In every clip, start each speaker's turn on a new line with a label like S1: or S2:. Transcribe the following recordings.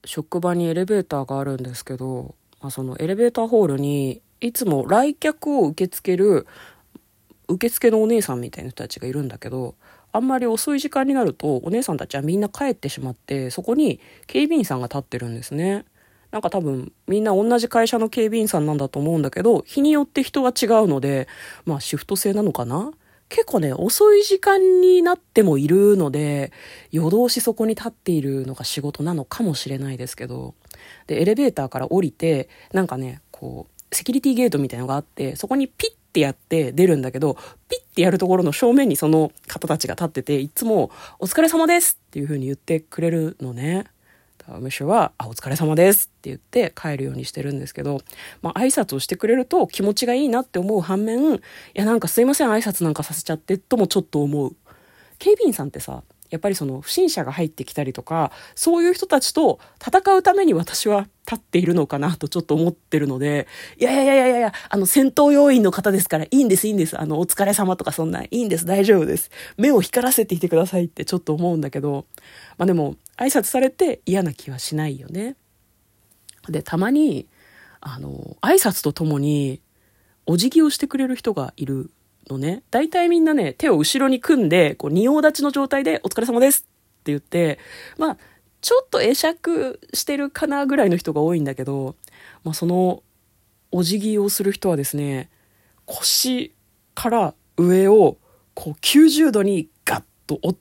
S1: 職場にエレベーターがあるんですけど、そのエレベーターホールにいつも来客を受け付ける受付のお姉さんみたいな人たちがいるんだけど、あんまり遅い時間になるとお姉さんたちはみんな帰ってしまって、そこに警備員さんが立ってるんですね。なんか多分みんな同じ会社の警備員さんなんだと思うんだけど、日によって人が違うので、シフト制なのかな。結構ね、遅い時間になってもいるので、夜通しそこに立っているのが仕事なのかもしれないですけど、でエレベーターから降りて、なんかね、こうセキュリティゲートみたいなのがあって、そこにピッてやって出るんだけど、ピッてやるところの正面にその方たちが立ってて、いつもお疲れ様ですっていう風に言ってくれるのね。むしろはお疲れ様ですって言って帰るようにしてるんですけど、挨拶をしてくれると気持ちがいいなって思う反面、いやなんかすいません挨拶なんかさせちゃってともちょっと思う。警備員さんってさ、やっぱりその不審者が入ってきたりとか、そういう人たちと戦うために私は立っているのかなとちょっと思ってるので、いやいやいやいやいや、戦闘要員の方ですから、いいんですいいんです、お疲れ様とかそんないいんです、大丈夫です、目を光らせていてくださいってちょっと思うんだけど、でも挨拶されて嫌な気はしないよね。でたまに挨拶とともにお辞儀をしてくれる人がいるのね。大体みんなね、手を後ろに組んで、こう仁王立ちの状態でお疲れ様ですって言って、ちょっと会釈してるかなぐらいの人が多いんだけど、そのお辞儀をする人はですね、腰から上をこう90度にガッと折って、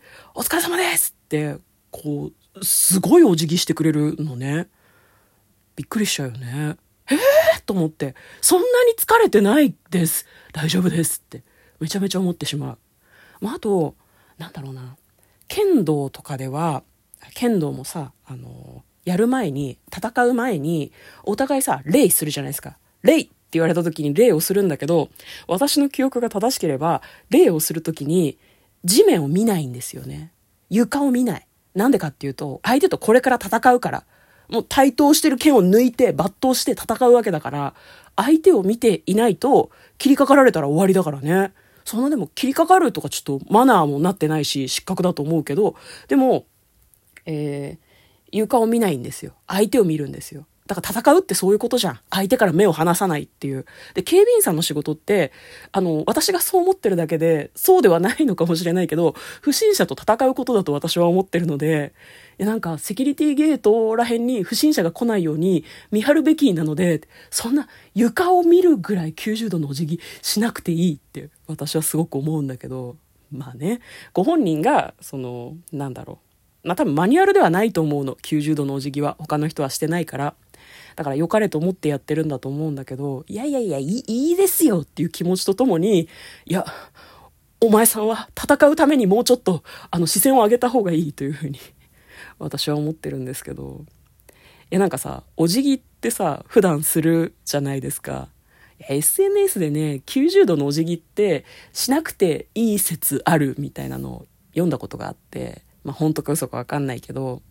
S1: お疲れ様ですって、こう、すごいお辞儀してくれるのね。びっくりしちゃうよね。と思って、そんなに疲れてないです、大丈夫ですってめちゃめちゃ思ってしまう。あとなんだろうな、剣道とかでは、剣道もさ、やる前に、戦う前にお互いさ礼するじゃないですか。礼って言われた時に礼をするんだけど、私の記憶が正しければ礼をする時に地面を見ないんですよね。床を見ない。なんでかっていうと、相手とこれから戦うから、もう対等してる剣を抜いて抜刀して戦うわけだから、相手を見ていないと切りかかられたら終わりだからね。そんなでも切りかかるとかちょっとマナーもなってないし失格だと思うけど、でも、床を見ないんですよ。相手を見るんですよ。だから戦うってそういうことじゃん。相手から目を離さないっていう。で、警備員さんの仕事って、私がそう思ってるだけで、そうではないのかもしれないけど、不審者と戦うことだと私は思ってるので、なんか、セキュリティゲートらへんに不審者が来ないように見張るべきなので、そんな床を見るぐらい90度のお辞儀しなくていいって私はすごく思うんだけど、ご本人が、多分マニュアルではないと思うの。90度のお辞儀は他の人はしてないから。だから良かれと思ってやってるんだと思うんだけど、いいですよっていう気持ちとともに、いや、お前さんは戦うためにもうちょっと視線を上げた方がいいというふうに私は思ってるんですけど、なんかさ、お辞儀ってさ、普段するじゃないですか。SNS でね、90度のお辞儀ってしなくていい説あるみたいなのを読んだことがあって、本当か嘘か分かんないけど、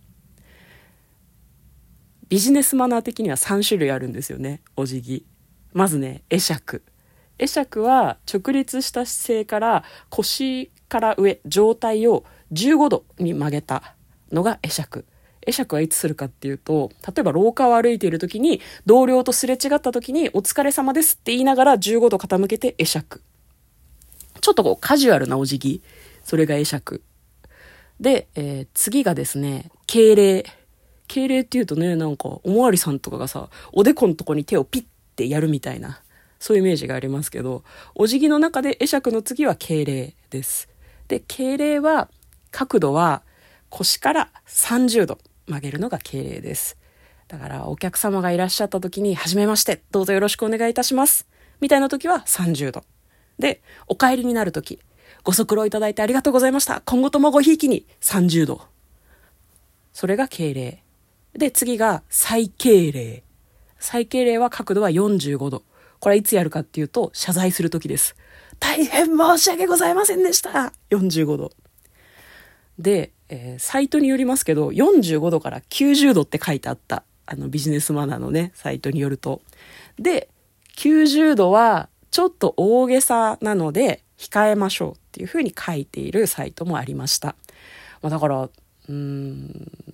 S1: ビジネスマナー的には3種類あるんですよね、お辞儀。まずね、会釈。会釈は直立した姿勢から腰から上、上体を15度に曲げたのが会釈。会釈はいつするかっていうと、例えば廊下を歩いている時に同僚とすれ違った時にお疲れ様ですって言いながら15度傾けて会釈。ちょっとこうカジュアルなお辞儀。それが会釈。で、次がですね、敬礼。敬礼っていうとね、なんかおまわりさんとかがさ、おでこのとこに手をピッてやるみたいな、そういうイメージがありますけど、お辞儀の中で会釈の次は敬礼です。で、敬礼は角度は腰から30度曲げるのが敬礼です。だからお客様がいらっしゃった時に、はじめまして、どうぞよろしくお願いいたしますみたいな時は30度で、お帰りになる時、ご足労いただいてありがとうございました、今後ともごひいきに30度、それが敬礼で、次が再敬礼。再敬礼は角度は45度。これはいつやるかっていうと、謝罪するときです。大変申し訳ございませんでした。45度。で、サイトによりますけど、45度から90度って書いてあった。ビジネスマナーのね、サイトによると。で、90度はちょっと大げさなので、控えましょうっていうふうに書いているサイトもありました。だから、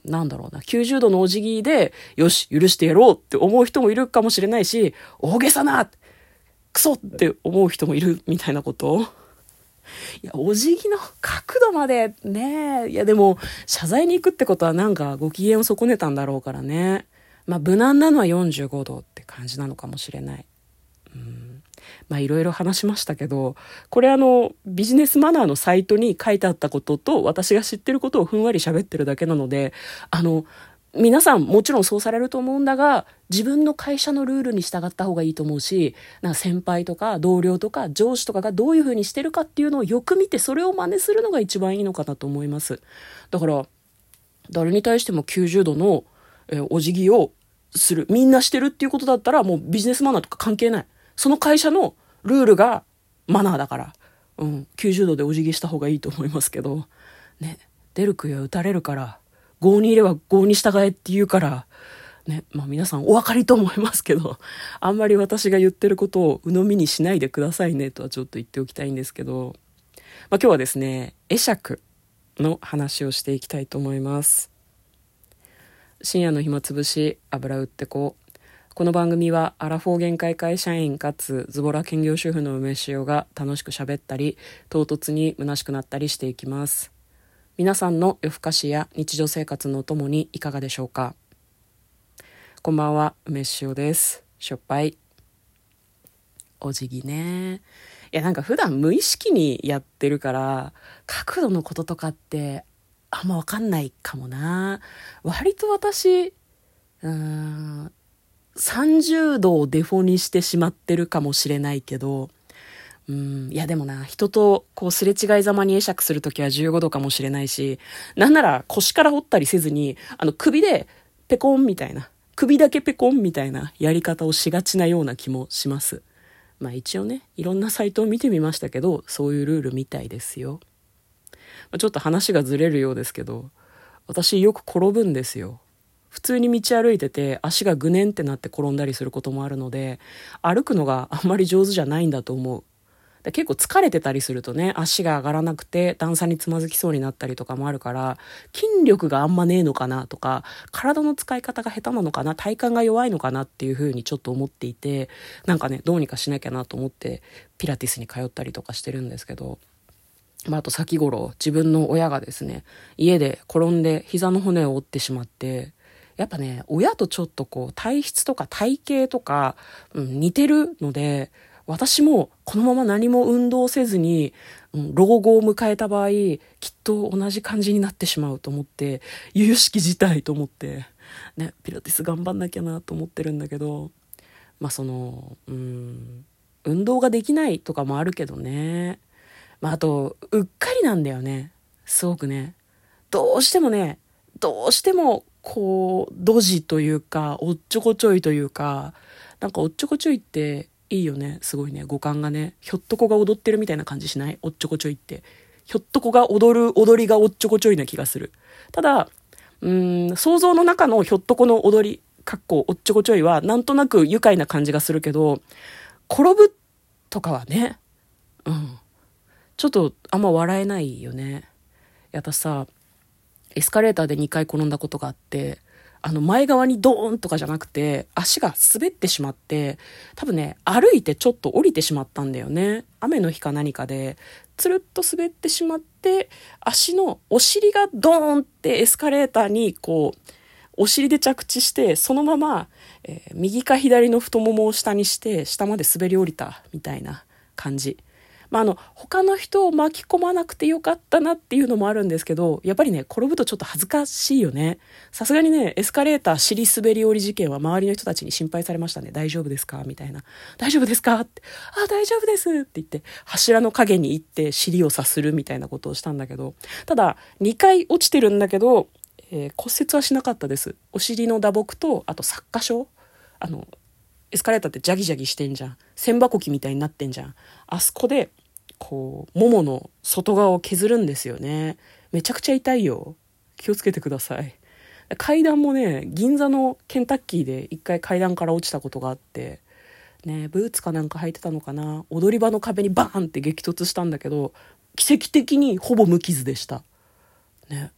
S1: なんだろうな、90度のお辞儀で、よし、許してやろうって思う人もいるかもしれないし、大げさな、クソって思う人もいるみたいなこと。いや、お辞儀の角度までね、いやでも、謝罪に行くってことはなんかご機嫌を損ねたんだろうからね。まあ、無難なのは45度って感じなのかもしれない。まあいろいろ話しましたけど、これビジネスマナーのサイトに書いてあったことと私が知ってることをふんわり喋ってるだけなので、皆さんもちろんそうされると思うんだが、自分の会社のルールに従った方がいいと思うし、なんか先輩とか同僚とか上司とかがどういう風にしてるかっていうのをよく見て、それを真似するのが一番いいのかなと思います。だから誰に対しても90度のお辞儀をする、みんなしてるっていうことだったら、もうビジネスマナーとか関係ない。その会社のルールがマナーだから、90度でお辞儀した方がいいと思いますけどね。出る杭は打たれるから、郷にいれば郷に従えって言うからね。まあ皆さんお分かりと思いますけど、あんまり私が言ってることを鵜呑みにしないでくださいねとはちょっと言っておきたいんですけど、まあ今日はですね、会釈の話をしていきたいと思います。深夜の暇つぶし、油売ってこう。この番組はアラフォー限界会社員かつズボラ兼業主婦の梅塩が楽しく喋ったり、唐突に虚しくなったりしていきます。皆さんの夜更かしや日常生活のお供にいかがでしょうか。こんばんは、梅塩です。しょっぱい。お辞儀ね。いやなんか普段無意識にやってるから、角度のこととかってあんまわかんないかもな。割と私、30度をデフォにしてしまってるかもしれないけど、いやでもな、人とこうすれ違いざまに会釈するときは15度かもしれないし、なんなら腰から折ったりせずに、首でペコンみたいな、首だけペコンみたいなやり方をしがちなような気もします。まあ一応ね、いろんなサイトを見てみましたけど、そういうルールみたいですよ。ちょっと話がずれるようですけど、私よく転ぶんですよ。普通に道歩いてて足がぐねんってなって転んだりすることもあるので、歩くのがあんまり上手じゃないんだと思う。で結構疲れてたりするとね、足が上がらなくて段差につまずきそうになったりとかもあるから、筋力があんまねえのかなとか、体の使い方が下手なのかな、体幹が弱いのかなっていう風にちょっと思っていて、なんかね、どうにかしなきゃなと思ってピラティスに通ったりとかしてるんですけど、あと先頃自分の親がですね、家で転んで膝の骨を折ってしまって、やっぱね、親とちょっとこう体質とか体型とか、似てるので、私もこのまま何も運動せずに、老後を迎えた場合、きっと同じ感じになってしまうと思って、由々しき事態と思って、ね、ピラティス頑張んなきゃなと思ってるんだけど、まあ運動ができないとかもあるけどね。まああと、うっかりなんだよね。すごくね。どうしてもこう、ドジというか、おっちょこちょいというか、なんかおっちょこちょいっていいよね。すごいね。五感がね。ひょっとこが踊ってるみたいな感じしない？おっちょこちょいって。ひょっとこが踊る踊りがおっちょこちょいな気がする。ただ、想像の中のひょっとこの踊り、かっこおっちょこちょいは、なんとなく愉快な感じがするけど、転ぶとかはね、ちょっとあんま笑えないよね。私さ、エスカレーターで2回転んだことがあって、前側にドーンとかじゃなくて、足が滑ってしまって、多分ね、歩いてちょっと降りてしまったんだよね。雨の日か何かで、つるっと滑ってしまって、足のお尻がドーンってエスカレーターにこう、お尻で着地して、そのまま、右か左の太ももを下にして、下まで滑り降りたみたいな感じ。他の人を巻き込まなくてよかったなっていうのもあるんですけど、やっぱりね、転ぶとちょっと恥ずかしいよね。さすがにね、エスカレーター尻滑り降り事件は周りの人たちに心配されましたね。大丈夫ですかみたいな。大丈夫ですかって。大丈夫ですって言って、柱の影に行って尻をさするみたいなことをしたんだけど、ただ、2回落ちてるんだけど、骨折はしなかったです。お尻の打撲と、あと擦過傷。エスカレーターってジャギジャギしてんじゃん。千箱機みたいになってんじゃん。あそこで、こう、ももの外側を削るんですよね。めちゃくちゃ痛いよ。気をつけてください。階段もね、銀座のケンタッキーで一回階段から落ちたことがあって、ね、ブーツかなんか履いてたのかな。踊り場の壁にバーンって激突したんだけど、奇跡的にほぼ無傷でした。ね。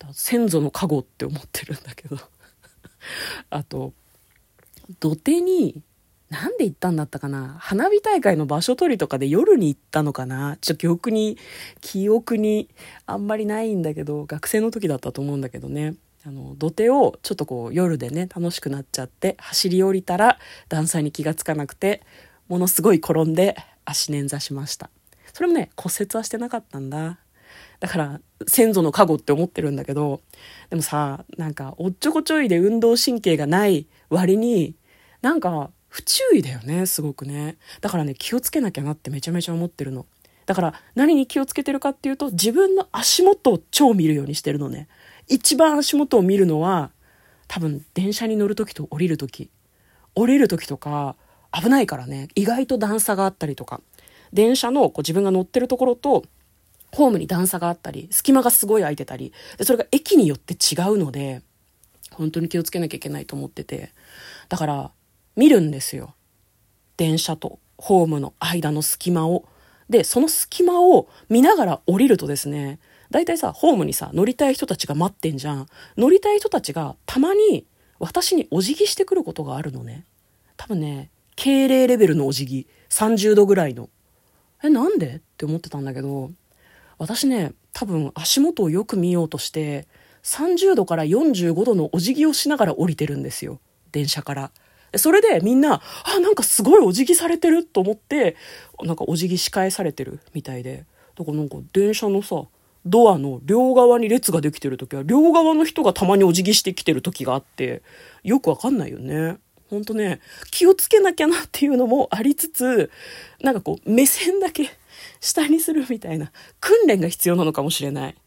S1: 先祖の加護って思ってるんだけどあと土手になんで行ったんだったかな、花火大会の場所取りとかで夜に行ったのかな、記憶にあんまりないんだけど、学生の時だったと思うんだけどね、土手をちょっとこう夜でね楽しくなっちゃって走り降りたら段差に気がつかなくてものすごい転んで足捻挫しました。それもね骨折はしてなかったんだ。だから先祖の加護って思ってるんだけど、でもさ、なんかおっちょこちょいで運動神経がない割になんか不注意だよね、すごくね。だからね気をつけなきゃなってめちゃめちゃ思ってるの。だから何に気をつけてるかっていうと、自分の足元を超見るようにしてるのね。一番足元を見るのは多分電車に乗るときと降りるときとか危ないからね。意外と段差があったりとか、電車のこう自分が乗ってるところとホームに段差があったり隙間がすごい空いてたりで、それが駅によって違うので本当に気をつけなきゃいけないと思ってて、だから見るんですよ、電車とホームの間の隙間を。でその隙間を見ながら降りるとですね、だいたいさホームにさ乗りたい人たちが待ってんじゃん。乗りたい人たちがたまに私にお辞儀してくることがあるのね。多分ね敬礼レベルのお辞儀、30度ぐらいの。なんでって思ってたんだけど、私ね多分足元をよく見ようとして30度から45度のお辞儀をしながら降りてるんですよ、電車から。それでみんななんかすごいお辞儀されてると思ってなんかお辞儀し返されてるみたいで、だからなんか電車のさドアの両側に列ができてる時は両側の人がたまにお辞儀してきてる時があって、よくわかんないよね。ほんとね気をつけなきゃなっていうのもありつつ、なんかこう目線だけ下にするみたいな訓練が必要なのかもしれない。